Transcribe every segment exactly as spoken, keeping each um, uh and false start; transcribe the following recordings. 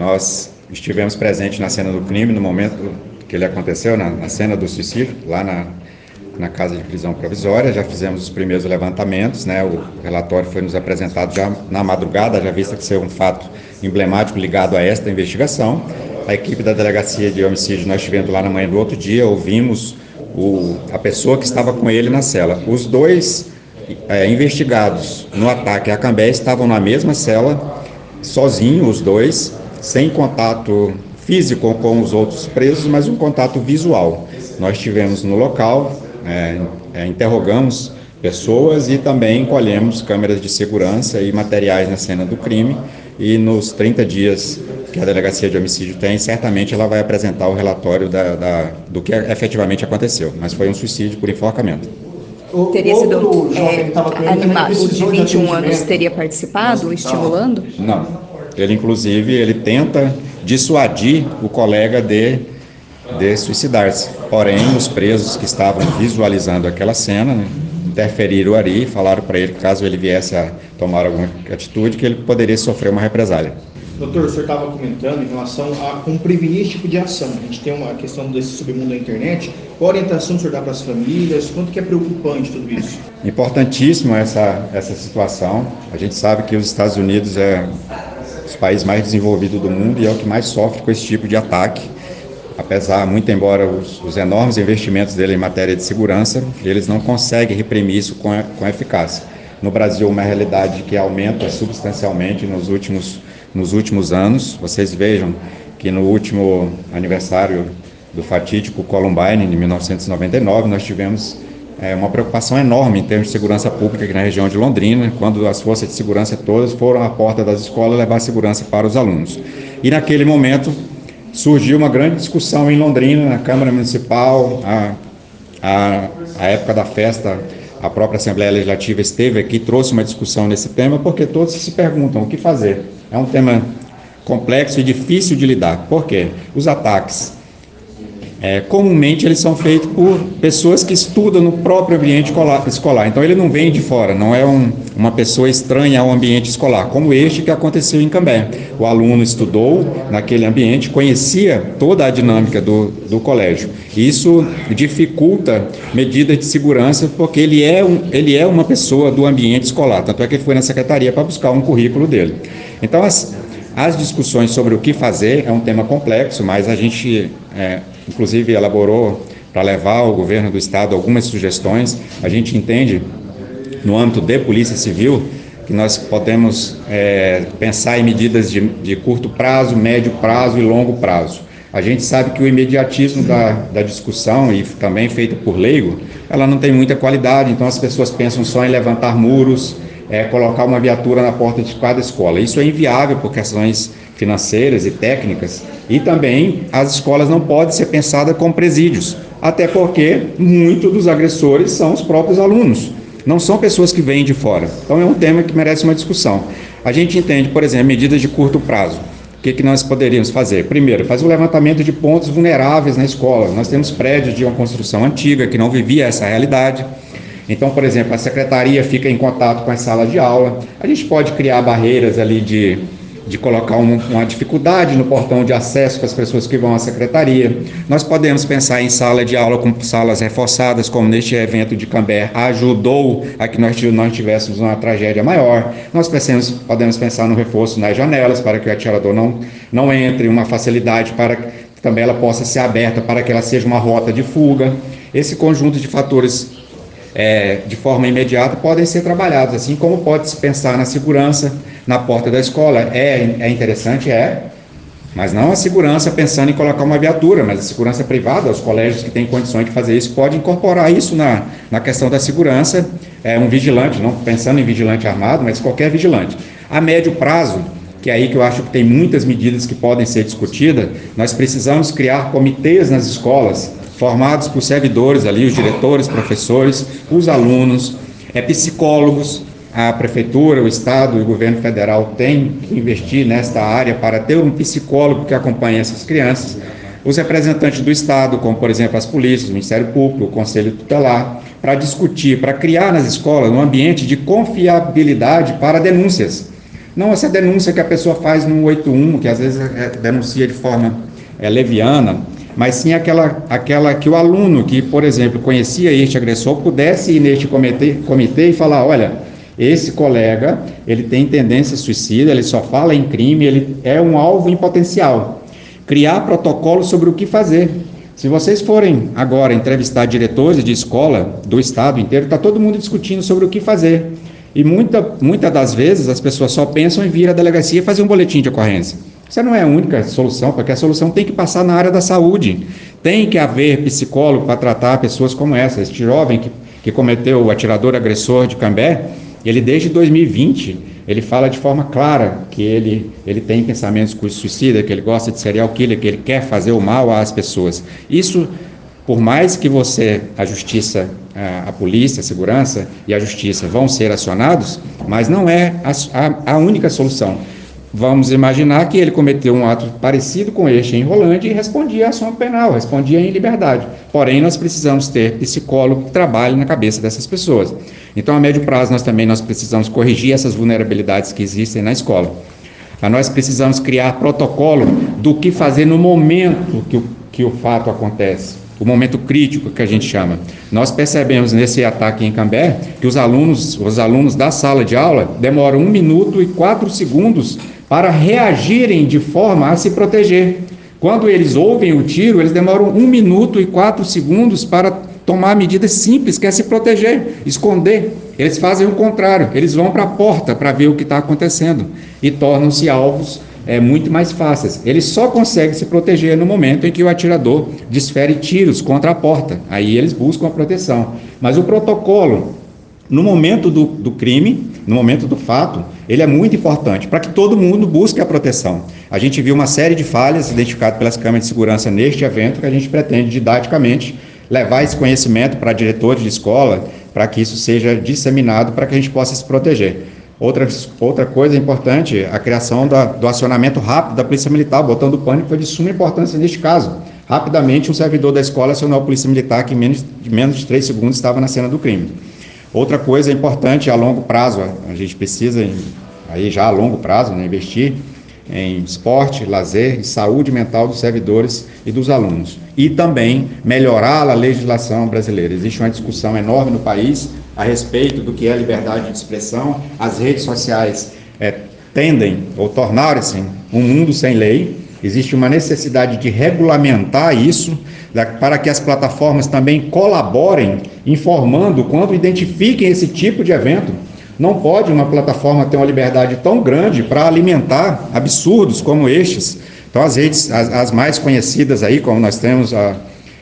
nós estivemos presentes na cena do crime, no momento que ele aconteceu, na, na cena do suicídio, lá na, na casa de prisão provisória. Já fizemos os primeiros levantamentos, né? O relatório foi nos apresentado já na madrugada, já vista que ser um fato emblemático ligado a esta investigação. A equipe da Delegacia de Homicídio, nós estivemos lá na manhã do outro dia, ouvimos o, a pessoa que estava com ele na cela. Os dois é, investigados no ataque à Cambé estavam na mesma cela, sozinhos os dois, sem contato físico com os outros presos, mas um contato visual. Nós estivemos no local, é, é, interrogamos pessoas e também colhemos câmeras de segurança e materiais na cena do crime, e nos trinta dias que a Delegacia de Homicídio tem, certamente ela vai apresentar o relatório da, da, do que efetivamente aconteceu, mas foi um suicídio por enforcamento. O teria sido é, animado, o de vinte e um anos teria participado, estimulando? Não, ele inclusive ele tenta dissuadir o colega de, de suicidar-se, porém os presos que estavam visualizando aquela cena, né, interferiram ali e falaram para ele que caso ele viesse a tomar alguma atitude, que ele poderia sofrer uma represália. Doutor, o senhor estava comentando em relação a como prevenir esse tipo de ação. A gente tem uma questão desse submundo da internet. Qual a orientação que o senhor dá para as famílias? Quanto que é preocupante tudo isso? Importantíssimo essa, essa situação. A gente sabe que os Estados Unidos é o país mais desenvolvido do mundo e é o que mais sofre com esse tipo de ataque. Apesar, muito embora os, os enormes investimentos dele em matéria de segurança, eles não conseguem reprimir isso com, com eficácia. No Brasil, uma realidade que aumenta substancialmente nos últimos, nos últimos anos. Vocês vejam que no último aniversário do fatídico Columbine, em mil novecentos e noventa e nove, nós tivemos é, uma preocupação enorme em termos de segurança pública aqui na região de Londrina, quando as forças de segurança todas foram à porta das escolas levar segurança para os alunos. E naquele momento surgiu uma grande discussão em Londrina, na Câmara Municipal, a, a, a época da festa, a própria Assembleia Legislativa esteve aqui, trouxe uma discussão nesse tema, porque todos se perguntam o que fazer. É um tema complexo e difícil de lidar. Por quê? Os ataques, é, comumente eles são feitos por pessoas que estudam no próprio ambiente escolar. Então ele não vem de fora, não é um, uma pessoa estranha ao ambiente escolar, como este que aconteceu em Cambé. O aluno estudou naquele ambiente, conhecia toda a dinâmica do, do colégio. Isso dificulta medidas de segurança, porque ele é, um, ele é uma pessoa do ambiente escolar, tanto é que ele foi na secretaria para buscar um currículo dele. Então as, as discussões sobre o que fazer é um tema complexo, mas a gente é, inclusive elaborou para levar ao governo do estado algumas sugestões. A gente entende, no âmbito de polícia civil, que nós podemos é, pensar em medidas de, de curto prazo, médio prazo e longo prazo. A gente sabe que o imediatismo da, da discussão, e também feita por leigo, ela não tem muita qualidade, então as pessoas pensam só em levantar muros, é, colocar uma viatura na porta de cada escola. Isso é inviável por questões financeiras e técnicas, e também as escolas não podem ser pensadas como presídios, até porque muitos dos agressores são os próprios alunos, não são pessoas que vêm de fora. Então é um tema que merece uma discussão. A gente entende, por exemplo, medidas de curto prazo. O que, que nós poderíamos fazer? Primeiro, fazer o levantamento de pontos vulneráveis na escola. Nós temos prédios de uma construção antiga que não vivia essa realidade. Então, por exemplo, a secretaria fica em contato com as salas de aula. A gente pode criar barreiras ali de, de colocar um, uma dificuldade no portão de acesso para as pessoas que vão à secretaria. Nós podemos pensar em sala de aula com salas reforçadas, como neste evento de Cambé ajudou a que nós, nós tivéssemos uma tragédia maior. Nós pensamos, podemos pensar no reforço nas janelas, para que o atirador não, não entre, uma facilidade para que também ela possa ser aberta, para que ela seja uma rota de fuga. Esse conjunto de fatores É, de forma imediata podem ser trabalhados, assim como pode-se pensar na segurança na porta da escola. É, é interessante, é, mas não a segurança pensando em colocar uma viatura, mas a segurança privada, os colégios que têm condições de fazer isso, podem incorporar isso na, na questão da segurança, é, um vigilante, não pensando em vigilante armado, mas qualquer vigilante. A médio prazo, que é aí que eu acho que tem muitas medidas que podem ser discutidas, nós precisamos criar comitês nas escolas, formados por servidores ali, os diretores, professores, os alunos, é, psicólogos. A prefeitura, o estado e o governo federal têm que investir nesta área para ter um psicólogo que acompanhe essas crianças. Os representantes do estado, como por exemplo as polícias, o Ministério Público, o Conselho Tutelar, para discutir, para criar nas escolas um ambiente de confiabilidade para denúncias. Não essa denúncia que a pessoa faz no oito um, que às vezes é, denuncia de forma é, leviana, mas sim aquela, aquela que o aluno que, por exemplo, conhecia este agressor, pudesse ir neste comitê, comitê e falar, olha, esse colega, ele tem tendência suicida, ele só fala em crime, ele é um alvo em potencial. Criar protocolos sobre o que fazer. Se vocês forem agora entrevistar diretores de escola do estado inteiro, está todo mundo discutindo sobre o que fazer. E muita, muitas das vezes as pessoas só pensam em vir à delegacia e fazer um boletim de ocorrência. Essa não é a única solução, porque a solução tem que passar na área da saúde. Tem que haver psicólogo para tratar pessoas como essa. Este jovem que, que cometeu o atirador agressor de Cambé, ele desde dois mil e vinte, ele fala de forma clara que ele, ele tem pensamentos com suicida, que ele gosta de serial killer, que ele quer fazer o mal às pessoas. Isso, por mais que você, a justiça, a, a polícia, a segurança e a justiça vão ser acionados, mas não é a, a, a única solução. Vamos imaginar que ele cometeu um ato parecido com este em Rolândia e respondia à ação penal, respondia em liberdade. Porém, nós precisamos ter psicólogo que trabalhe na cabeça dessas pessoas. Então, a médio prazo, nós também nós precisamos corrigir essas vulnerabilidades que existem na escola. Nós precisamos criar protocolo do que fazer no momento que o, que o fato acontece, o momento crítico que a gente chama. Nós percebemos nesse ataque em Cambé que os alunos, os alunos da sala de aula demoram um minuto e quatro segundos para reagirem de forma a se proteger. Quando eles ouvem o tiro, eles demoram um minuto e quatro segundos para tomar medidas simples, que é se proteger, esconder. Eles fazem o contrário, eles vão para a porta para ver o que está acontecendo e tornam-se alvos é, muito mais fáceis. Eles só conseguem se proteger no momento em que o atirador desfere tiros contra a porta. Aí eles buscam a proteção. Mas o protocolo, no momento do, do crime, no momento do fato, ele é muito importante para que todo mundo busque a proteção. A gente viu uma série de falhas identificadas pelas câmeras de segurança neste evento que a gente pretende didaticamente levar esse conhecimento para diretores de escola, para que isso seja disseminado, para que a gente possa se proteger. Outra, outra coisa importante, a criação da, do acionamento rápido da Polícia Militar. O botão do pânico foi de suma importância neste caso. Rapidamente, um servidor da escola acionou a Polícia Militar, que em menos, menos de três segundos estava na cena do crime. Outra coisa importante a longo prazo, a gente precisa, aí já a longo prazo, né, investir em esporte, lazer e saúde mental dos servidores e dos alunos. E também melhorar a legislação brasileira. Existe uma discussão enorme no país a respeito do que é liberdade de expressão. As redes sociais é, tendem ou tornarem-se um mundo sem lei. Existe uma necessidade de regulamentar isso, para que as plataformas também colaborem, informando quando identifiquem esse tipo de evento. Não pode uma plataforma ter uma liberdade tão grande para alimentar absurdos como estes. Então, as redes, as, as mais conhecidas aí, como nós temos a,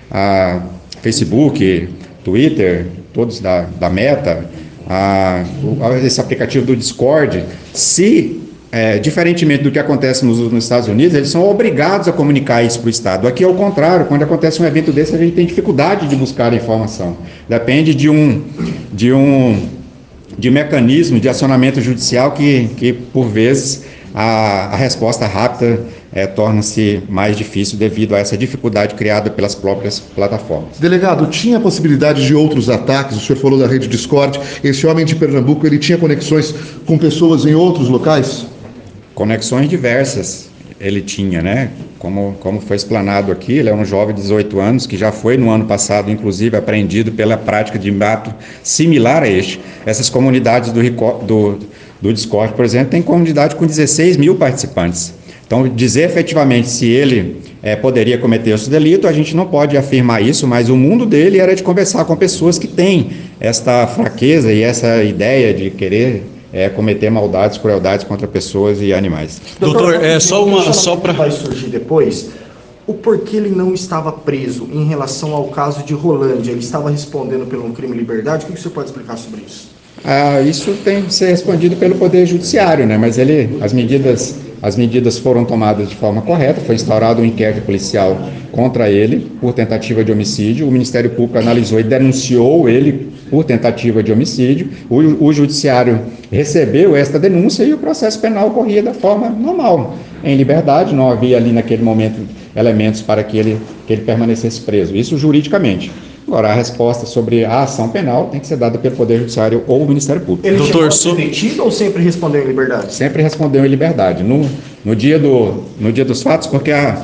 a Facebook, Twitter, todos da, da Meta, a, esse aplicativo do Discord, se... É, diferentemente do que acontece nos, nos Estados Unidos, eles são obrigados a comunicar isso para o Estado. Aqui é o contrário, quando acontece um evento desse, a gente tem dificuldade de buscar a informação. Depende de um, de um de mecanismo de acionamento judicial que, que por vezes, a, a resposta rápida é, torna-se mais difícil devido a essa dificuldade criada pelas próprias plataformas. Delegado, tinha a possibilidade de outros ataques? O senhor falou da rede Discord. Esse homem de Pernambuco, ele tinha conexões com pessoas em outros locais? Conexões diversas ele tinha, né? Como, como foi explanado aqui, ele é um jovem de dezoito anos que já foi no ano passado, inclusive, apreendido pela prática de ato similar a este. Essas comunidades do, do, do Discord, por exemplo, tem comunidade com dezesseis mil participantes. Então, dizer efetivamente se ele é, poderia cometer esse delito, a gente não pode afirmar isso, mas o mundo dele era de conversar com pessoas que têm esta fraqueza e essa ideia de querer É, cometer maldades, crueldades contra pessoas e animais. Doutor, é só uma só para vai surgir depois. O porquê ele não estava preso em relação ao caso de Rolândia? Ele estava respondendo pelo crime de liberdade? O que o senhor pode explicar sobre isso? Ah, isso tem que ser respondido pelo Poder Judiciário, né? Mas ele, as medidas, as medidas foram tomadas de forma correta. Foi instaurado um inquérito policial contra ele por tentativa de homicídio. O Ministério Público analisou e denunciou ele por tentativa de homicídio. O, o Judiciário recebeu esta denúncia e o processo penal corria da forma normal, em liberdade. Não havia ali naquele momento elementos para que ele, que ele permanecesse preso. Isso juridicamente. Agora, a resposta sobre a ação penal tem que ser dada pelo Poder Judiciário ou o Ministério Público. Ele Doutor, chegou a ser detido ou sempre respondeu em liberdade? Sempre respondeu em liberdade. No, no, dia, do, no dia dos fatos, porque a,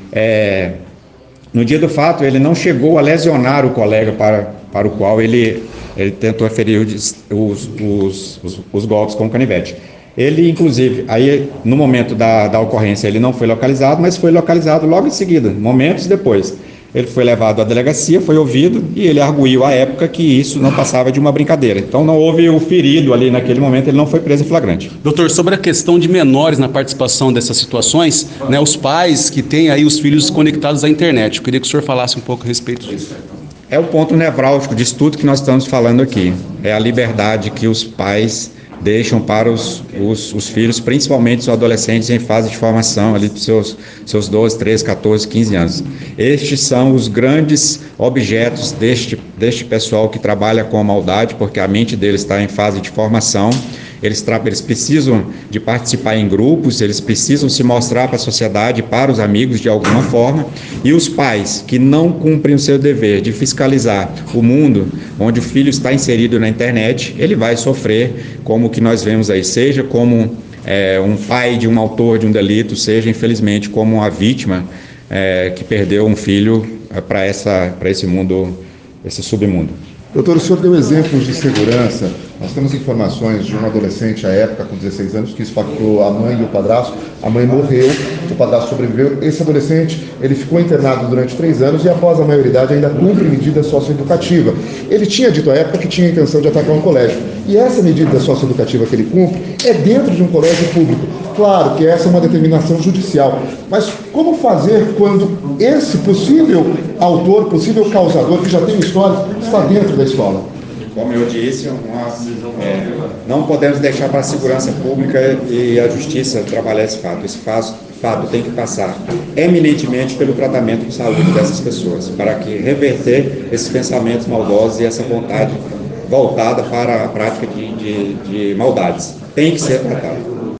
é, no dia do fato ele não chegou a lesionar o colega para, para o qual ele, ele tentou ferir os, os, os, os, os golpes com o canivete. Ele, inclusive, aí no momento da, da ocorrência ele não foi localizado, mas foi localizado logo em seguida, momentos depois. Ele foi levado à delegacia, foi ouvido e ele arguiu à época que isso não passava de uma brincadeira. Então não houve o ferido ali naquele momento, ele não foi preso em flagrante. Doutor, sobre a questão de menores na participação dessas situações, né, os pais que têm aí os filhos conectados à internet, eu queria que o senhor falasse um pouco a respeito disso. É o ponto nevrálgico disso tudo que nós estamos falando aqui. É a liberdade que os pais deixam para os, os, os filhos, principalmente os adolescentes em fase de formação, ali dos seus, seus doze, treze, catorze, quinze anos. Estes são os grandes objetos deste, deste pessoal que trabalha com a maldade, porque a mente deles está em fase de formação. Eles, eles precisam de participar em grupos, eles precisam se mostrar para a sociedade, para os amigos de alguma forma, e os pais que não cumprem o seu dever de fiscalizar o mundo onde o filho está inserido na internet, ele vai sofrer como o que nós vemos aí, seja como é, um pai de um autor de um delito, seja infelizmente como uma vítima é, que perdeu um filho é, para essa, para esse mundo, esse submundo. Doutor, o senhor deu exemplos de segurança. Nós temos informações de um adolescente à época, com dezesseis anos, que esfaqueou a mãe e o padrasto. A mãe morreu, o padrasto sobreviveu. Esse adolescente, ele ficou internado durante três anos e após a maioridade ainda cumpre medida socioeducativa. Ele tinha dito à época que tinha a intenção de atacar um colégio. E essa medida socioeducativa que ele cumpre é dentro de um colégio público. Claro que essa é uma determinação judicial, mas como fazer quando esse possível autor, possível causador, que já tem história, está dentro da escola? Como eu disse, uma, é, não podemos deixar para a segurança pública e a justiça trabalhar esse fato. Esse fato, fato tem que passar eminentemente pelo tratamento de saúde dessas pessoas, para que reverter esses pensamentos maldosos e essa vontade voltada para a prática de, de, de maldades. Tem que ser tratado.